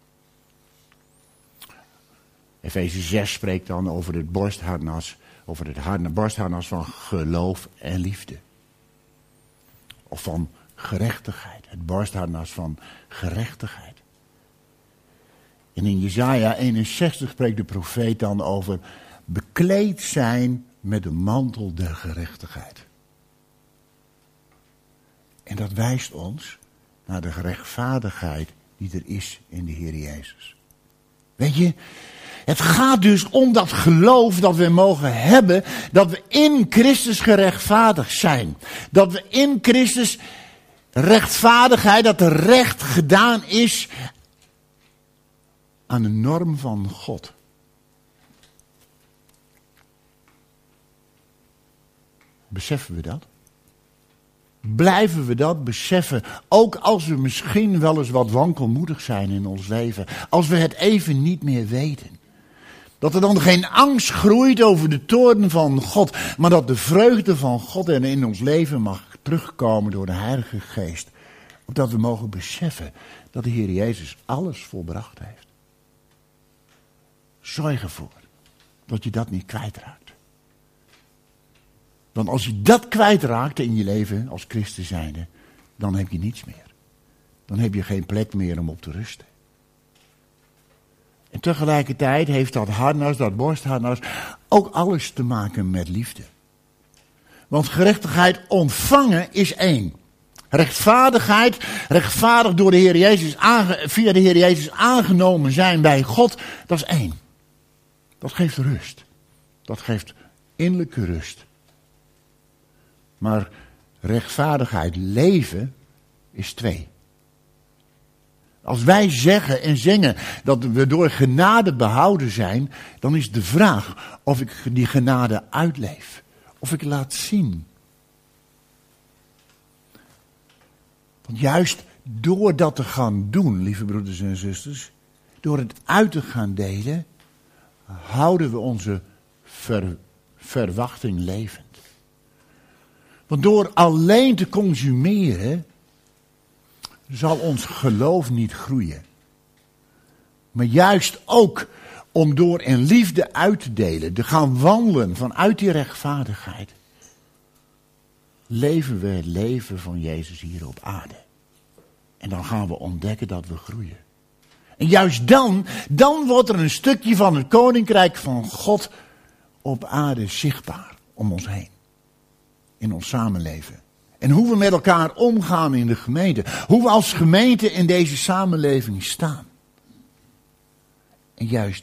Speaker 2: Efeze 6 spreekt dan over het borstharnas, borstharnas van geloof en liefde. Of van gerechtigheid, het borstharnas van gerechtigheid. En in Jesaja 61 spreekt de profeet dan over bekleed zijn met de mantel der gerechtigheid. En dat wijst ons naar de rechtvaardigheid die er is in de Heer Jezus. Weet je, het gaat dus om dat geloof dat we mogen hebben, dat we in Christus gerechtvaardigd zijn. Dat we in Christus rechtvaardigheid, dat er recht gedaan is aan de norm van God. Beseffen we dat? Blijven we dat beseffen, ook als we misschien wel eens wat wankelmoedig zijn in ons leven. Als we het even niet meer weten. Dat er dan geen angst groeit over de toorn van God, maar dat de vreugde van God er in ons leven mag terugkomen door de Heilige Geest. Opdat we mogen beseffen dat de Heer Jezus alles volbracht heeft. Zorg ervoor dat je dat niet kwijtraakt. Want als je dat kwijtraakt in je leven als christen zijnde, dan heb je niets meer. Dan heb je geen plek meer om op te rusten. En tegelijkertijd heeft dat harnas, dat borstharnas, ook alles te maken met liefde. Want gerechtigheid ontvangen is één. Rechtvaardigheid, rechtvaardig door de Heer Jezus, via de Heer Jezus aangenomen zijn bij God, dat is één. Dat geeft rust. Dat geeft innerlijke rust. Maar rechtvaardigheid leven is twee. Als wij zeggen en zingen dat we door genade behouden zijn, dan is de vraag of ik die genade uitleef. Of ik laat zien. Want juist door dat te gaan doen, lieve broeders en zusters, door het uit te gaan delen, houden we onze verwachting levend. Want door alleen te consumeren, zal ons geloof niet groeien. Maar juist ook om door in liefde uit te delen, te gaan wandelen vanuit die rechtvaardigheid, leven we het leven van Jezus hier op aarde. En dan gaan we ontdekken dat we groeien. En juist dan wordt er een stukje van het koninkrijk van God op aarde zichtbaar om ons heen. In ons samenleven. En hoe we met elkaar omgaan in de gemeente. Hoe we als gemeente in deze samenleving staan. En juist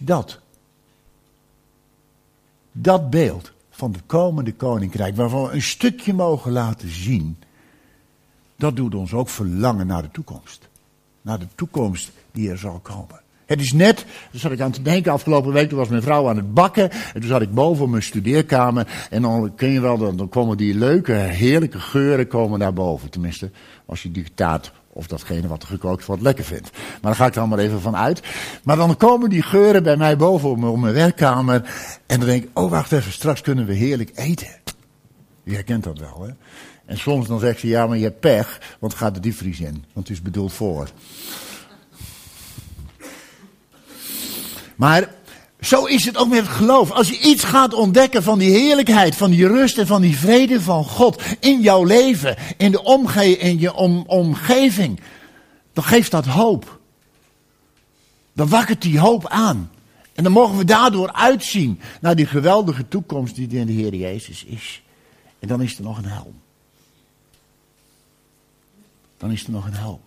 Speaker 2: dat beeld van het komende koninkrijk, waarvan we een stukje mogen laten zien, dat doet ons ook verlangen naar de toekomst. Naar de toekomst die er zal komen. Het is net, daar zat ik aan te denken afgelopen week, toen was mijn vrouw aan het bakken. En toen zat ik boven op mijn studeerkamer. En dan kun je wel, dan komen die leuke, heerlijke geuren komen naar boven. Tenminste, als je die taart of datgene wat er gekookt wordt lekker vindt. Maar daar ga ik dan maar even van uit. Maar dan komen die geuren bij mij boven op mijn werkkamer. En dan denk ik, oh wacht even, straks kunnen we heerlijk eten. Je herkent dat wel, hè? En soms dan zegt ze, ja maar je hebt pech, want het gaat de diepvries in. Want het is bedoeld voor. Maar zo is het ook met het geloof. Als je iets gaat ontdekken van die heerlijkheid, van die rust en van die vrede van God in jouw leven, in je omgeving, dan geeft dat hoop. Dan wakkert die hoop aan. En dan mogen we daardoor uitzien naar die geweldige toekomst die in de Heer Jezus is. En dan is er nog een helm. Dan is er nog een helm.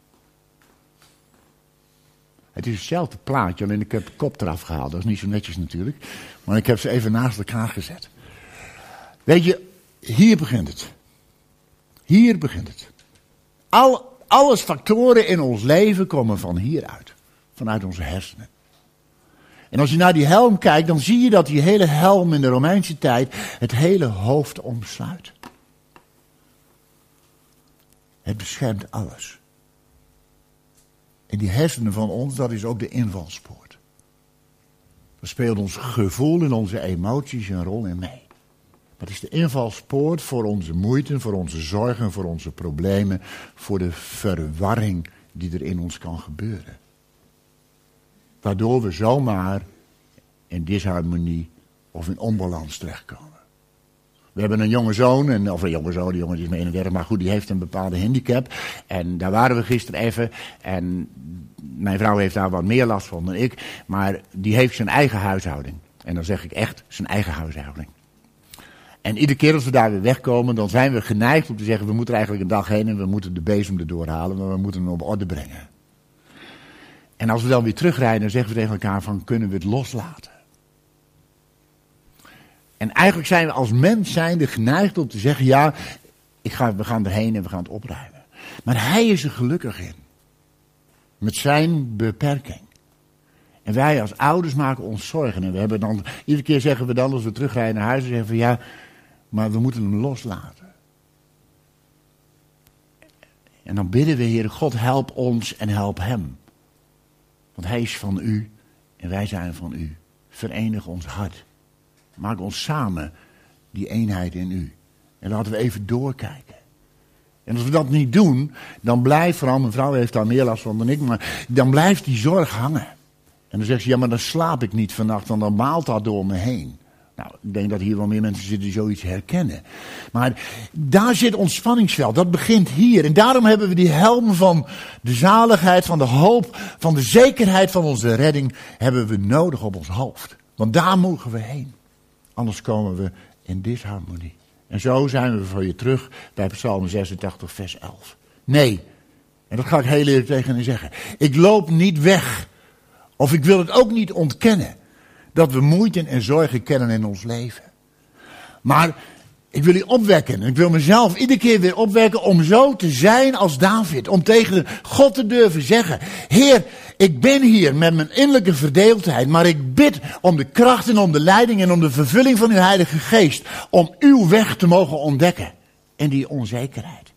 Speaker 2: Het is hetzelfde plaatje, alleen ik heb de kop eraf gehaald. Dat is niet zo netjes natuurlijk. Maar ik heb ze even naast elkaar gezet. Weet je, hier begint het. Hier begint het. Alle factoren in ons leven komen van hieruit. Vanuit onze hersenen. En als je naar die helm kijkt, dan zie je dat die hele helm in de Romeinse tijd het hele hoofd omsluit. Het beschermt alles. En die hersenen van ons, dat is ook de invalspoort. Daar speelt ons gevoel en onze emoties een rol in mee. Dat is de invalspoort voor onze moeite, voor onze zorgen, voor onze problemen, voor de verwarring die er in ons kan gebeuren. Waardoor we zomaar in disharmonie of in onbalans terechtkomen. We hebben een jonge zoon, of een jonge zoon, die jongen is maar 31, maar goed, die heeft een bepaalde handicap. En daar waren we gisteren even. En mijn vrouw heeft daar wat meer last van dan ik. Maar die heeft zijn eigen huishouding. En dan zeg ik echt zijn eigen huishouding. En iedere keer als we daar weer wegkomen, dan zijn we geneigd om te zeggen, we moeten er eigenlijk een dag heen en we moeten de bezem erdoor halen, maar we moeten hem op orde brengen. En als we dan weer terugrijden, dan zeggen we tegen elkaar van, kunnen we het loslaten? En eigenlijk zijn we als mens zijnde geneigd om te zeggen, ja, we gaan erheen en we gaan het opruimen. Maar hij is er gelukkig in. Met zijn beperking. En wij als ouders maken ons zorgen. En we hebben dan, iedere keer zeggen we dan, als we terugrijden naar huis, zeggen we, ja, maar we moeten hem loslaten. En dan bidden we, Heer God, help ons en help hem. Want hij is van u en wij zijn van u. Verenig ons hart. Maak ons samen die eenheid in u. En laten we even doorkijken. En als we dat niet doen, dan blijft, vooral mijn vrouw heeft daar meer last van dan ik, maar dan blijft die zorg hangen. En dan zegt ze, ja, maar dan slaap ik niet vannacht, want dan maalt dat door me heen. Nou, ik denk dat hier wel meer mensen zitten die zoiets herkennen. Maar daar zit ons spanningsveld, dat begint hier. En daarom hebben we die helm van de zaligheid, van de hoop, van de zekerheid van onze redding, hebben we nodig op ons hoofd. Want daar mogen we heen. Anders komen we in disharmonie. En zo zijn we voor je terug bij Psalm 86 vers 11. Nee, en dat ga ik heel eerlijk tegen u zeggen. Ik loop niet weg. Of ik wil het ook niet ontkennen. Dat we moeite en zorgen kennen in ons leven. Maar ik wil u opwekken. Ik wil mezelf iedere keer weer opwekken om zo te zijn als David. Om tegen God te durven zeggen. Heer, ik ben hier met mijn innerlijke verdeeldheid. Maar ik bid om de kracht en om de leiding en om de vervulling van uw Heilige Geest. Om uw weg te mogen ontdekken. En die onzekerheid.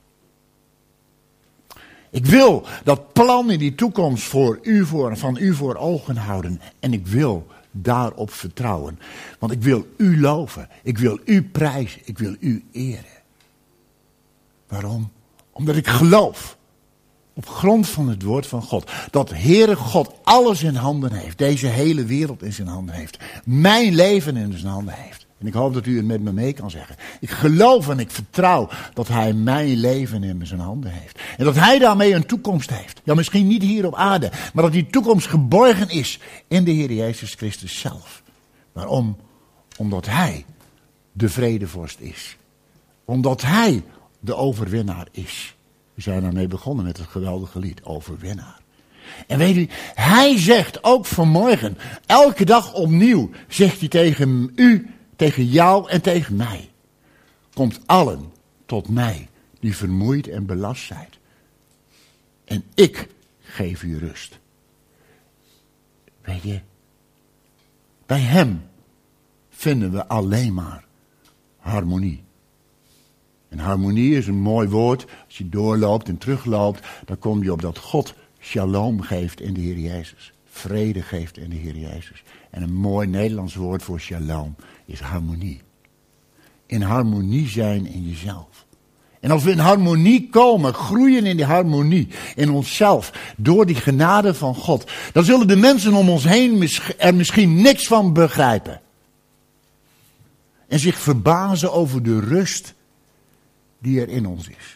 Speaker 2: Ik wil dat plan in die toekomst van u voor ogen houden. En ik wil daarop vertrouwen. Want ik wil u loven. Ik wil u prijzen. Ik wil u eren. Waarom? Omdat ik geloof. Op grond van het woord van God. Dat Heere God alles in handen heeft. Deze hele wereld in zijn handen heeft. Mijn leven in zijn handen heeft. En ik hoop dat u het met me mee kan zeggen. Ik geloof en ik vertrouw dat hij mijn leven in zijn handen heeft. En dat hij daarmee een toekomst heeft. Ja, misschien niet hier op aarde. Maar dat die toekomst geborgen is in de Heer Jezus Christus zelf. Waarom? Omdat hij de vredevorst is. Omdat hij de overwinnaar is. We zijn daarmee begonnen met het geweldige lied, Overwinnaar. En weet u, hij zegt ook vanmorgen, elke dag opnieuw, zegt hij tegen u, tegen jou en tegen mij. Komt allen tot mij die vermoeid en belast zijn. En ik geef u rust. Weet je, bij hem vinden we alleen maar harmonie. En harmonie is een mooi woord. Als je doorloopt en terugloopt, dan kom je op dat God shalom geeft in de Heer Jezus. Vrede geeft in de Heer Jezus. En een mooi Nederlands woord voor shalom is harmonie. In harmonie zijn in jezelf. En als we in harmonie komen, groeien in die harmonie, in onszelf, door die genade van God, dan zullen de mensen om ons heen er misschien niks van begrijpen. En zich verbazen over de rust die er in ons is.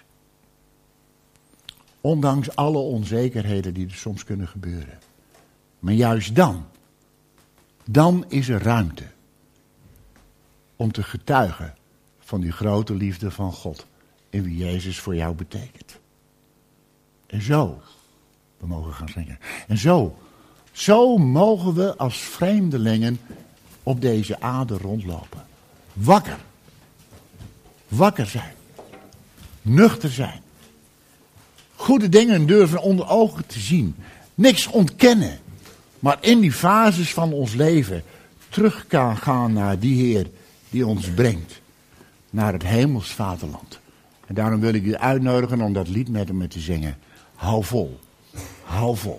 Speaker 2: Ondanks alle onzekerheden die er soms kunnen gebeuren. Maar juist dan is er ruimte om te getuigen van die grote liefde van God en wie Jezus voor jou betekent. En zo, we mogen gaan zingen. En zo mogen we als vreemdelingen op deze aarde rondlopen. Wakker zijn. Nuchter zijn. Goede dingen durven onder ogen te zien. Niks ontkennen. Maar in die fases van ons leven terug kan gaan naar die Heer die ons brengt. Naar het hemels vaderland. En daarom wil ik u uitnodigen om dat lied met me te zingen. Hou vol. Hou vol.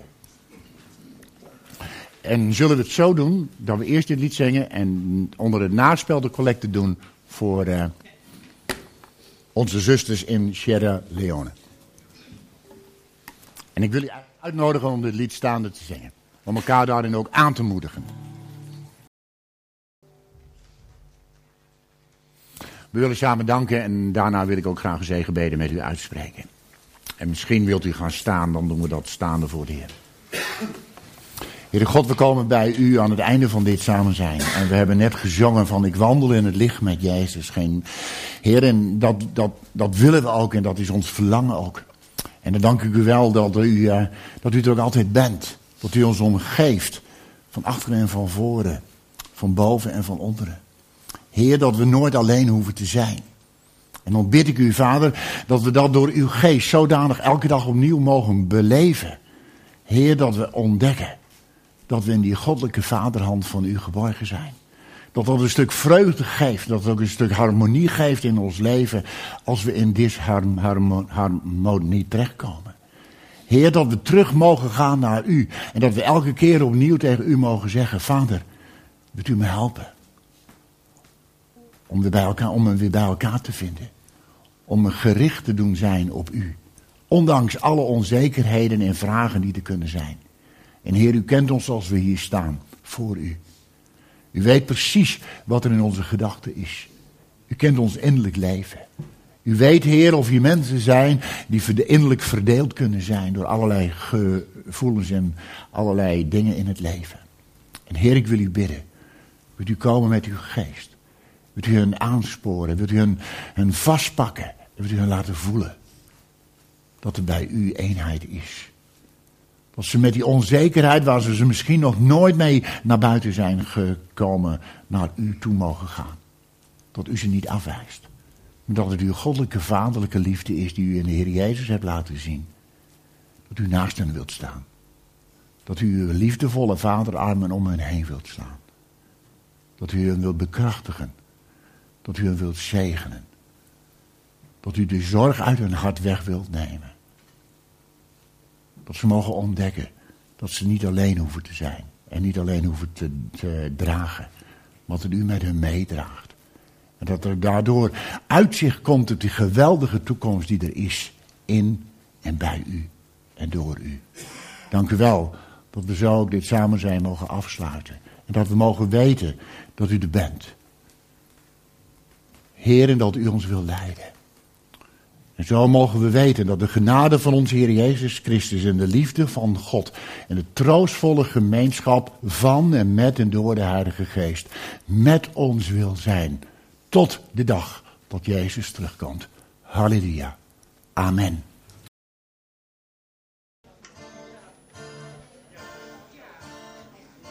Speaker 2: En zullen we het zo doen dat we eerst dit lied zingen en onder het naspel de collecte doen voor onze zusters in Sierra Leone. En ik wil u uitnodigen om dit lied staande te zingen. Om elkaar daarin ook aan te moedigen. We willen samen danken en daarna wil ik ook graag een zegenbede met u uitspreken. En misschien wilt u gaan staan, dan doen we dat staande voor de Heer. Heere God, we komen bij u aan het einde van dit samen zijn. En we hebben net gezongen van ik wandel in het licht met Jezus. Heer, en dat willen we ook en dat is ons verlangen ook. En dan dank ik u wel dat u er ook altijd bent. Dat u ons omgeeft. Van achteren en van voren. Van boven en van onderen. Heer, dat we nooit alleen hoeven te zijn. En dan bid ik u, Vader, dat we dat door uw geest zodanig elke dag opnieuw mogen beleven. Heer, dat we ontdekken dat we in die goddelijke vaderhand van u geborgen zijn. Dat een stuk vreugde geeft, dat het ook een stuk harmonie geeft in ons leven als we in disharmonie terechtkomen. Heer, dat we terug mogen gaan naar u en dat we elke keer opnieuw tegen u mogen zeggen, Vader, wilt u me helpen? Om weer bij elkaar te vinden. Om een gericht te doen zijn op u. Ondanks alle onzekerheden en vragen die er kunnen zijn. En Heer, u kent ons als we hier staan, voor u. U weet precies wat er in onze gedachten is. U kent ons innerlijk leven. U weet, Heer, of hier mensen zijn die innerlijk verdeeld kunnen zijn door allerlei gevoelens en allerlei dingen in het leven. En Heer, ik wil u bidden. Wilt u komen met uw geest? Wilt u hen aansporen? Wilt u hen vastpakken? Wilt u hen laten voelen dat er bij u eenheid is? Dat ze met die onzekerheid waar ze misschien nog nooit mee naar buiten zijn gekomen, naar u toe mogen gaan. Dat u ze niet afwijst. Maar dat het uw goddelijke vaderlijke liefde is die u in de Heer Jezus hebt laten zien. Dat u naast hen wilt staan. Dat u uw liefdevolle vaderarmen om hen heen wilt slaan. Dat u hen wilt bekrachtigen. Dat u hen wilt zegenen. Dat u de zorg uit hun hart weg wilt nemen. Dat ze mogen ontdekken dat ze niet alleen hoeven te zijn. En niet alleen hoeven te dragen. Maar dat u met hen meedraagt. En dat er daardoor uitzicht komt op die geweldige toekomst die er is. In en bij u. En door u. Dank u wel dat we zo ook dit samen zijn mogen afsluiten. En dat we mogen weten dat u er bent. Heer, en dat u ons wil leiden. En zo mogen we weten dat de genade van onze Heer Jezus Christus en de liefde van God en de troostvolle gemeenschap van en met en door de Heilige Geest met ons wil zijn. Tot de dag dat Jezus terugkomt. Halleluja. Amen.